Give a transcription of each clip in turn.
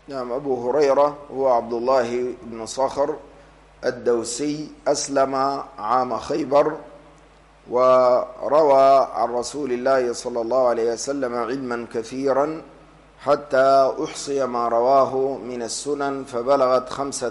نعم. أبو هريرة هو عبد الله بن صخر الدوسي، أسلم عام خيبر، وروى عن رسول الله صلى الله عليه وسلم علما كثيرا حتى أحصي ما رواه من السنن فبلغت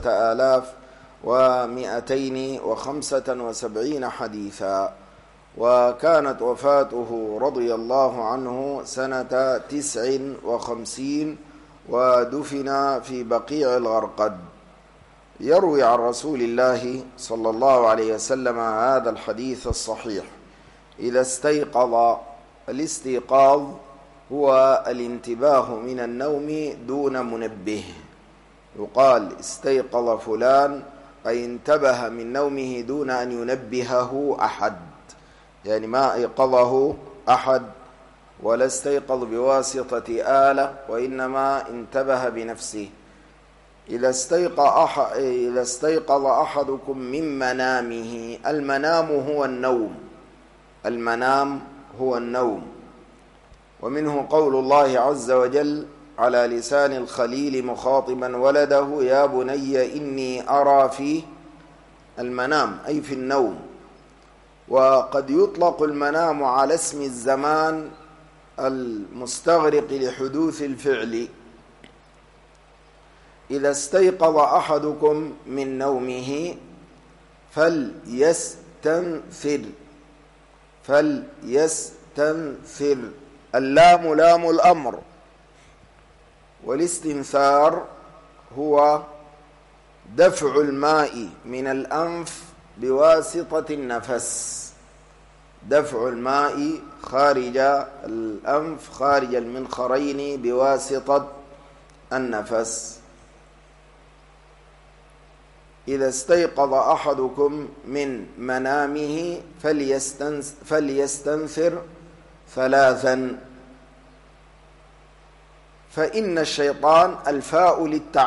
5275 حديثا. وكانت وفاته رضي الله عنه سنة 59، ودفن في بقيع الغرقد. يروي عن رسول الله صلى الله عليه وسلم هذا الحديث الصحيح: إذا استيقظ. الاستيقاظ هو الانتباه من النوم دون منبه. يقال استيقظ فلان أي انتبه من نومه دون أن ينبهه أحد، يعني ما أيقظه أحد ولا استيقظ بواسطة آلة، وإنما انتبه بنفسه. إذا استيقظ أحدكم من منامه. المنام هو النوم، المنام هو النوم. ومنه قول الله عز وجل على لسان الخليل مخاطبا ولده: يا بني إني أرى في المنام، أي في النوم. وقد يطلق المنام على اسم الزمان المستغرق لحدوث الفعل. إذا استيقظ أحدكم من نومه فليستنثر. اللام لام الأمر، والاستنثار هو دفع الماء من الأنف بواسطة النفس. دفع الماء خارج الأنف، خارج المنخرين، بواسطة النفس. إذا استيقظ أحدكم من منامه فليستنثر 3. فإن الشيطان، الفاء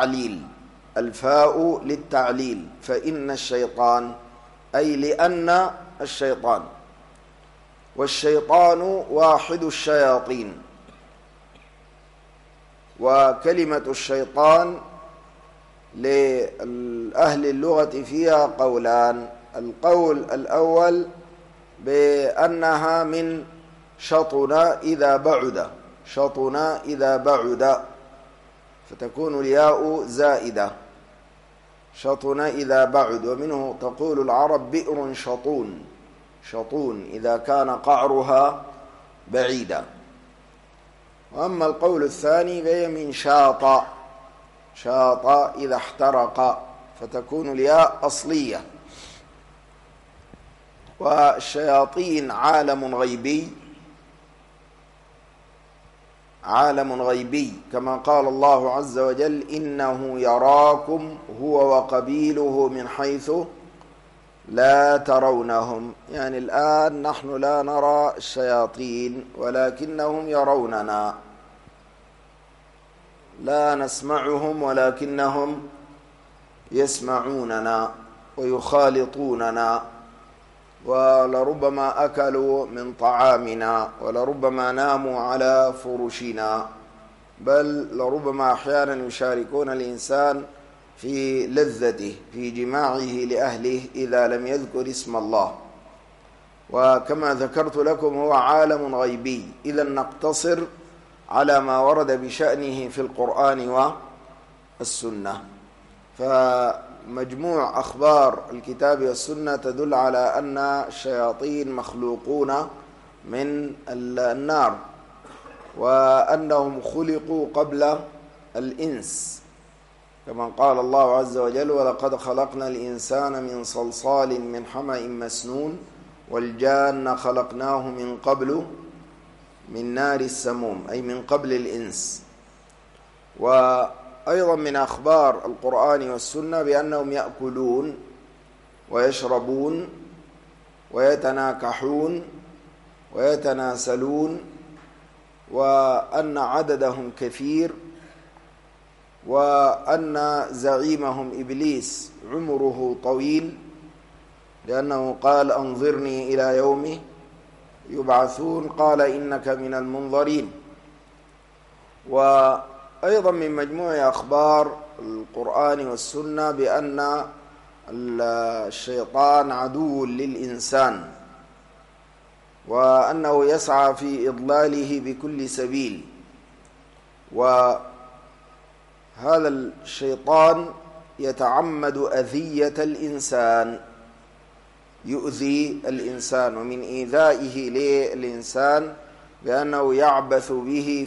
للتعليل، فإن الشيطان أي لأن الشيطان، والشيطان واحد الشياطين. وكلمة الشيطان لأهل اللغة فيها قولان: القول الأول بأنها من شطن إذا بعد، فتكون الياء زائدة، شطن إذا بعد. ومنه تقول العرب: بئر شطون إذا كان قعرها بعيدا. وأما القول الثاني فهي من شاط إذا احترق، فتكون الياء أصلية. والشياطين عالم غيبي، كما قال الله عز وجل: إنه يراكم هو وقبيله من حيث لا ترونهم. يعني الآن نحن لا نرى الشياطين ولكنهم يروننا، لا نسمعهم ولكنهم يسمعوننا ويخالطوننا، ولربما أكلوا من طعامنا، ولربما ناموا على فرشنا، بل لربما أحيانا يشاركون الإنسان في لذته، في جماعه لأهله إذا لم يذكر اسم الله. وكما ذكرت لكم هو عالم غيبي، إذا نقتصر على ما ورد بشأنه في القرآن والسنة. فمجموع أخبار الكتاب والسنة تدل على أن الشياطين مخلوقون من النار، وأنهم خلقوا قبل الإنس، كما قال الله عز وجل: ولقد خلقنا الإنسان من صلصال من حمأ مسنون والجان خلقناه من قبل من نار السموم، أي من قبل الإنس. وأيضا من أخبار القرآن والسنة بأنهم يأكلون ويشربون ويتناكحون ويتناسلون، وأن عددهم كثير، وأن زعيمهم إبليس عمره طويل، لأنه قال: أنظرني إلى يوم يبعثون، قال: إنك من المنظرين. أيضا من مجموع أخبار القرآن والسنة بأن الشيطان عدو للإنسان، وأنه يسعى في إضلاله بكل سبيل. وهذا الشيطان يتعمد أذية الإنسان، يؤذي الإنسان، ومن إيذائه للإنسان بأنه يعبث به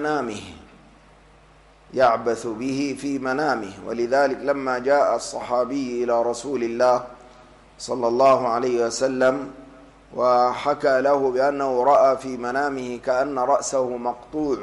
في منامه. ولذلك لما جاء الصحابي إلى رسول الله صلى الله عليه وسلم وحكى له بأنه رأى في منامه كأن رأسه مقطوع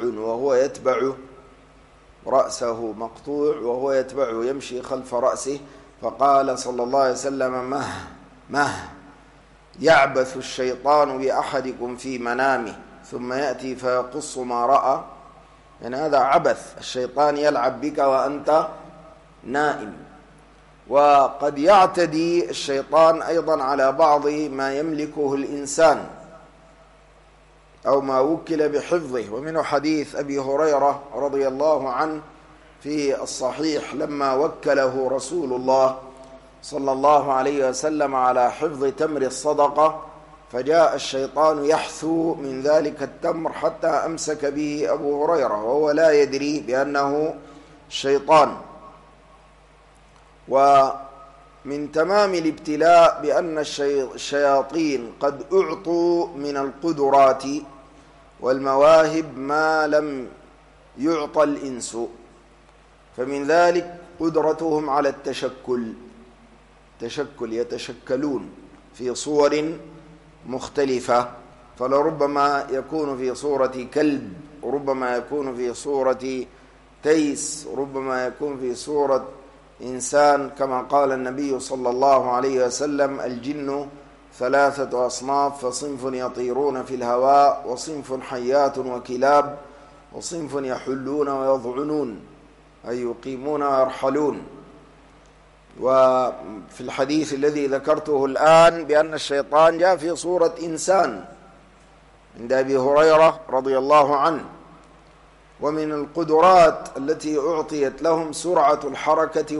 وهو يتبعه يمشي خلف رأسه، فقال صلى الله عليه وسلم: مه يعبث الشيطان بأحدكم في منامه ثم يأتي فيقص ما رأى. يعني هذا عبث، الشيطان يلعب بك وأنت نائم. وقد يعتدي الشيطان أيضا على بعض ما يملكه الإنسان أو ما وكل بحفظه، ومنه حديث أبي هريرة رضي الله عنه في الصحيح لما وكله رسول الله صلى الله عليه وسلم على حفظ تمر الصدقة، فجاء الشيطان يحثو من ذلك التمر حتى أمسك به أبو هريرة وهو لا يدري بأنه شيطان. ومن تمام الابتلاء بأن الشياطين قد أعطوا من القدرات والمواهب ما لم يعطى الإنس، فمن ذلك قدرتهم على التشكل، يتشكلون في صور مختلفة، فلربما يكون في صورة كلب، ربما يكون في صورة تيس، ربما يكون في صورة إنسان، كما قال النبي صلى الله عليه وسلم: الجن 3 أصناف، فصنف يطيرون في الهواء، وصنف حيات وكلاب، وصنف يحلون ويضعنون أي يقيمون ويرحلون. وفي الحديث الذي ذكرته الآن بأن الشيطان جاء في صورة إنسان عند أبي هريرة رضي الله عنه. ومن القدرات التي أعطيت لهم سرعة الحركة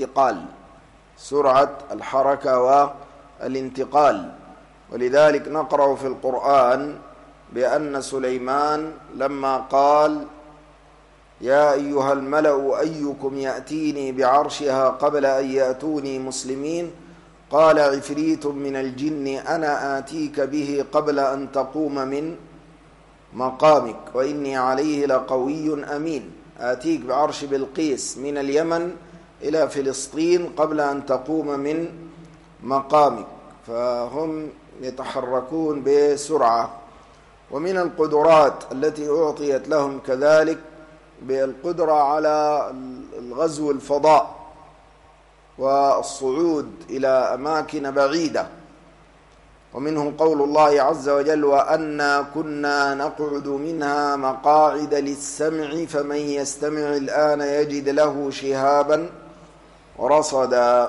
والانتقال، ولذلك نقرأ في القرآن بأن سليمان لما قال: يا أيها الملأ أيكم يأتيني بعرشها قبل أن يأتوني مسلمين، قال عفريت من الجن أنا آتيك به قبل أن تقوم من مقامك وإني عليه لقوي أمين. آتيك بعرش بلقيس من اليمن إلى فلسطين قبل أن تقوم من مقامك، فهم يتحركون بسرعة. ومن القدرات التي أعطيت لهم كذلك بالقدرة على الغزو الفضاء والصعود إلى أماكن بعيدة، ومنهم قول الله عز وجل: وأنا كنا نقعد منها مقاعد للسمع فمن يستمع الآن يجد له شهابا رصدا.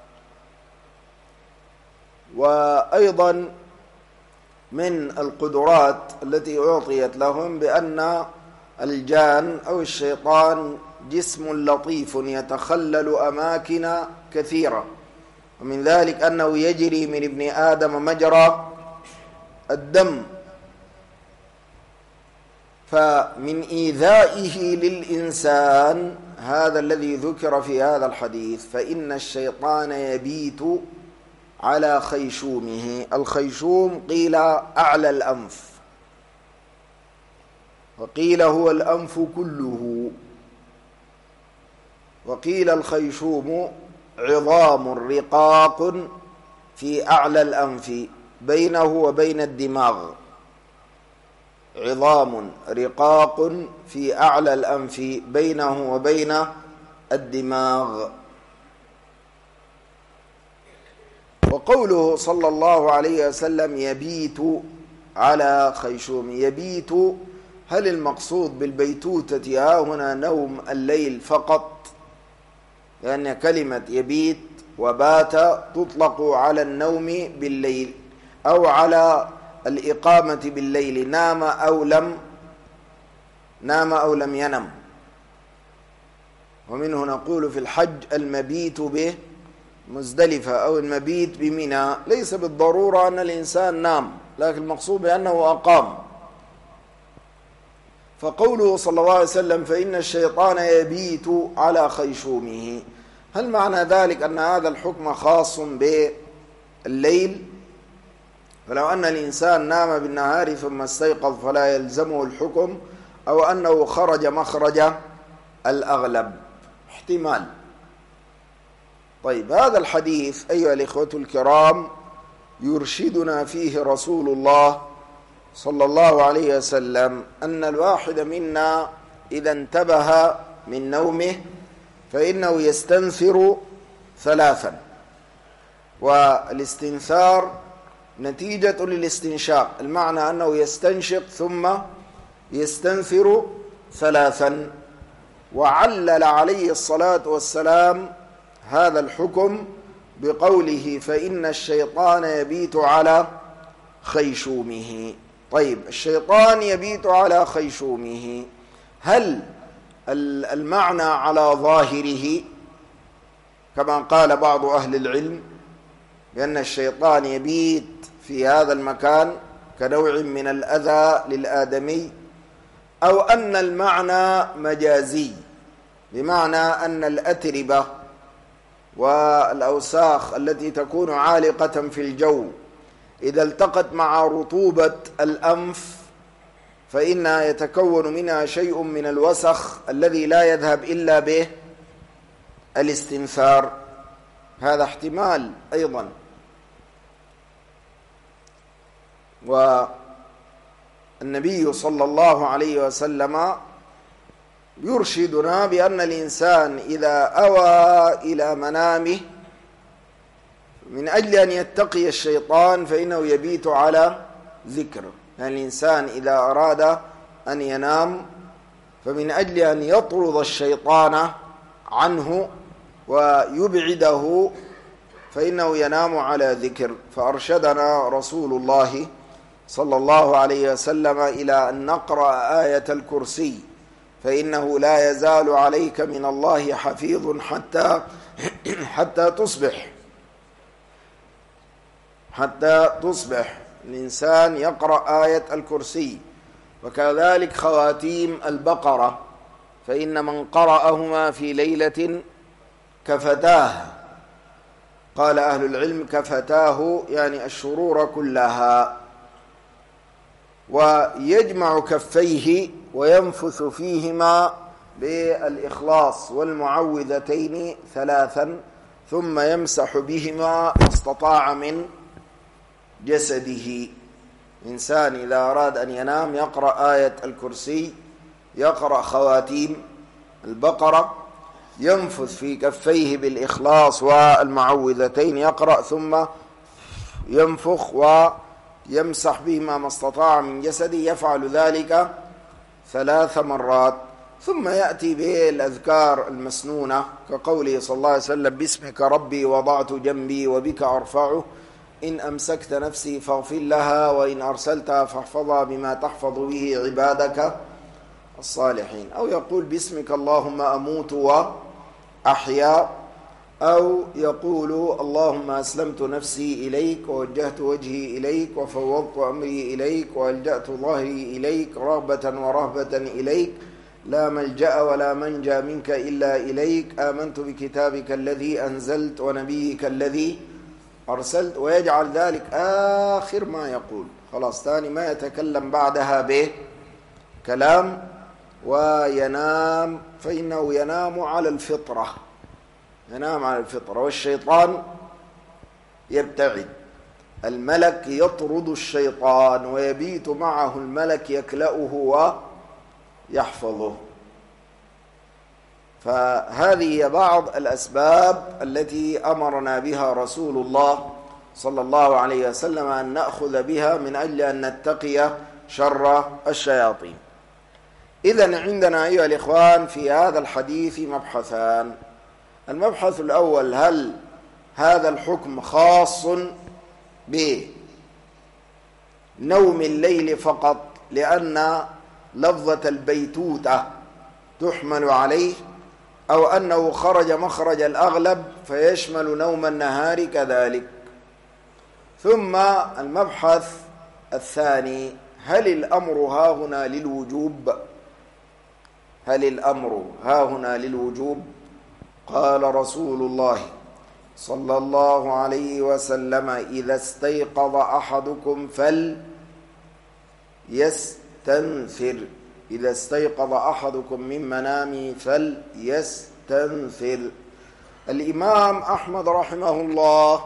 وأيضا من القدرات التي أعطيت لهم بأن الجان أو الشيطان جسم لطيف يتخلل أماكن كثيرة، ومن ذلك أنه يجري من ابن آدم مجرى الدم، فمن إيذائه للإنسان هذا الذي ذكر في هذا الحديث، فإن الشيطان يبيت على خيشومه. الخيشوم قيل أعلى الأنف، وقيل هو الأنف كله، وقيل الخيشوم عظام رقاق في أعلى الأنف بينه وبين الدماغ، عظام رقاق في أعلى الأنف بينه وبين الدماغ. وقوله صلى الله عليه وسلم يبيت على خيشوم، يبيت، هل المقصود بالبيتوتة ها هنا نوم الليل فقط؟ لأن كلمة يبيت وبات تطلق على النوم بالليل أو على الإقامة بالليل، نام أو لم ينم. ومنه نقول في الحج المبيت بمزدلفة أو المبيت بمنى، ليس بالضرورة أن الإنسان نام، لكن المقصود بأنه أقام. فقوله صلى الله عليه وسلم فإن الشيطان يبيت على خيشومه، هل معنى ذلك أن هذا الحكم خاص بالليل؟ فلو أن الإنسان نام بالنهار ثم استيقظ فلا يلزمه الحكم، أو أنه خرج مخرج الأغلب؟ احتمال. طيب، هذا الحديث أيها الإخوة الكرام يرشدنا فيه رسول الله صلى الله عليه وسلم أن الواحد منا إذا انتبه من نومه فإنه يستنثر ثلاثا، والاستنثار نتيجة للاستنشاق، المعنى أنه يستنشق ثم يستنثر ثلاثا. وعلل عليه الصلاة والسلام هذا الحكم بقوله فإن الشيطان يبيت على خيشومه. طيب، الشيطان يبيت على خيشومه، هل المعنى على ظاهره كما قال بعض أهل العلم بأن الشيطان يبيت في هذا المكان كنوع من الأذى للآدمي، أو أن المعنى مجازي بمعنى أن الأتربة والأوساخ التي تكون عالقة في الجو إذا التقت مع رطوبة الأنف فإنها يتكون منها شيء من الوسخ الذي لا يذهب إلا به الاستنثار، هذا احتمال أيضا. والنبي صلى الله عليه وسلم يرشدنا بأن الإنسان إذا أوى إلى منامه من أجل أن يتقي الشيطان فإنه يبيت على ذكر. يعني الإنسان إذا أراد أن ينام فمن أجل أن يطرد الشيطان عنه ويبعده فإنه ينام على ذكر. فأرشدنا رسول الله صلى الله عليه وسلم إلى أن نقرأ آية الكرسي، فإنه لا يزال عليك من الله حفيظ حتى تصبح الإنسان يقرأ آية الكرسي. وكذلك خواتيم البقرة، فإن من قرأهما في ليلة كفتاه، قال أهل العلم كفتاه يعني الشرور كلها. ويجمع كفيه وينفث فيهما بالإخلاص والمعوذتين ثلاثا، ثم يمسح بهما ما استطاع من جسده. إنسان إذا أراد أن ينام يقرأ آية الكرسي، يقرأ خواتيم البقرة، ينفث في كفيه بالإخلاص والمعوذتين، يقرأ ثم ينفخ ويمسح بهما ما استطاع من جسده، يفعل ذلك 3 مرات. ثم يأتي بالأذكار المسنونة كقوله صلى الله عليه وسلم باسمك ربي وضعت جنبي وبك أرفعه، إن أمسكت نفسي فاغفر لها، وإن أرسلتها فاحفظها بما تحفظ به عبادك الصالحين. أو يقول باسمك اللهم أموت وأحيا، أو يقول اللهم أسلمت نفسي إليك ووجهت وجهي إليك وفوضت أمري إليك وألجأت ظهري إليك رغبة ورهبة إليك، لا ملجأ ولا منجى منك إلا إليك، آمنت بكتابك الذي أنزلت ونبيك الذي أرسلت. ويجعل ذلك آخر ما يقول، خلاص ثاني ما يتكلم بعدها به كلام، وينام، فإنه ينام على الفطرة، ينام على الفطرة. والشيطان يبتعد، الملك يطرد الشيطان ويبيت معه الملك يكلأه ويحفظه. فهذه بعض الأسباب التي أمرنا بها رسول الله صلى الله عليه وسلم أن نأخذ بها من أجل أن نتقي شر الشياطين. إذن عندنا أيها الإخوان في هذا الحديث مبحثان. المبحث الأول، هل هذا الحكم خاص بنوم الليل فقط لأن لفظة البيتوتة تحمل عليه، أو أنه خرج مخرج الأغلب فيشمل نوم النهار كذلك. ثم المبحث الثاني: هل الأمر هاهنا للوجوب؟ هل الأمر هاهنا للوجوب؟ قال رسول الله صلى الله عليه وسلم: إذا استيقظ أحدكم فليستنثر. إذا استيقظ أحدكم من منامه فليستنثر. الإمام أحمد رحمه الله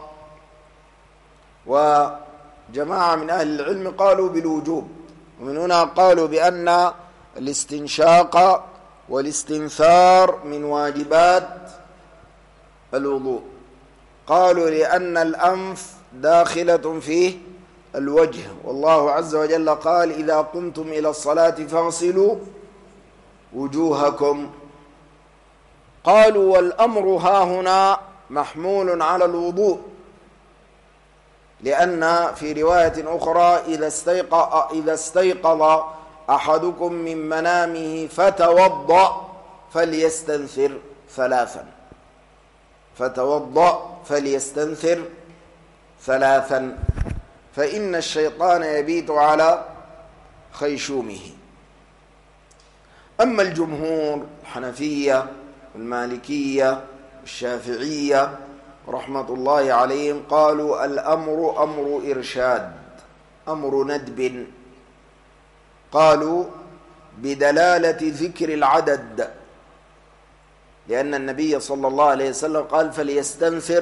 وجماعة من أهل العلم قالوا بالوجوب، ومن هنا قالوا بأن الاستنشاق والاستنثار من واجبات الوضوء. قالوا لأن الأنف داخلة فيه الوجه، والله عز وجل قال: إذا قمتم إلى الصلاة فاغسلوا وجوهكم. قالوا: والأمر هاهنا محمول على الوضوء، لأن في رواية أخرى: إذا استيقظ أحدكم من منامه فتوضأ فليستنثر ثلاثا. فتوضأ فليستنثر ثلاثا، فإن الشيطان يبيت على خيشومه. أما الجمهور الحنفية والمالكية والشافعية رحمة الله عليهم قالوا: الأمر أمر إرشاد، أمر ندب. قالوا: بدلالة ذكر العدد، لأن النبي صلى الله عليه وسلم قال: فليستنثر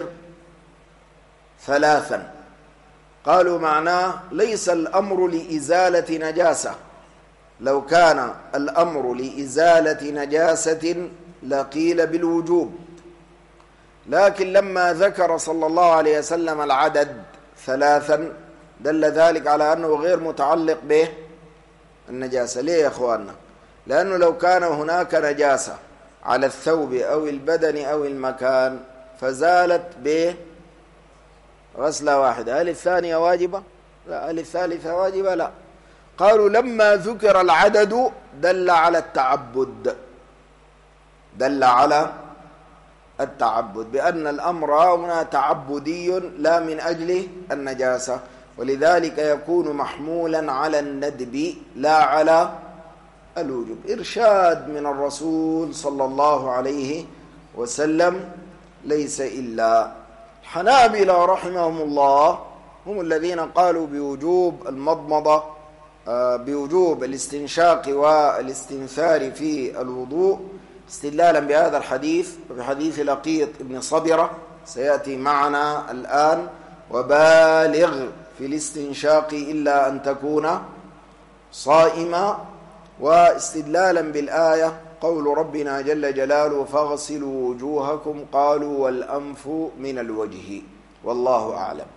ثلاثا. قالوا: معناه ليس الأمر لإزالة نجاسة، لو كان الأمر لإزالة نجاسة لقيل بالوجوب، لكن لما ذكر صلى الله عليه وسلم العدد ثلاثا دل ذلك على أنه غير متعلق به النجاسة. ليه يا أخواننا؟ لأنه لو كان هناك نجاسة على الثوب أو البدن أو المكان فزالت به غسلة واحدة، هل الثانية واجبة؟ لا. هل الثالثة واجبة؟ لا. قالوا: لما ذكر العدد دل على التعبد، دل على التعبد، بأن الأمر هنا تعبدي لا من أجل النجاسة، ولذلك يكون محمولا على الندب لا على الوجوب. إرشاد من الرسول صلى الله عليه وسلم ليس إلا. الحنابلة رحمهم الله هم الذين قالوا بوجوب المضمضة، بوجوب الاستنشاق والاستنثار في الوضوء، استدلالا بهذا الحديث وبحديث لقيط ابن صبرة سيأتي معنا الآن: وبالغ في الاستنشاق إلا أن تكون صائما. واستدلالا بالآية قول ربنا جل جلاله: فاغسلوا وجوهكم. قالوا: والأنف من الوجه. والله أعلم.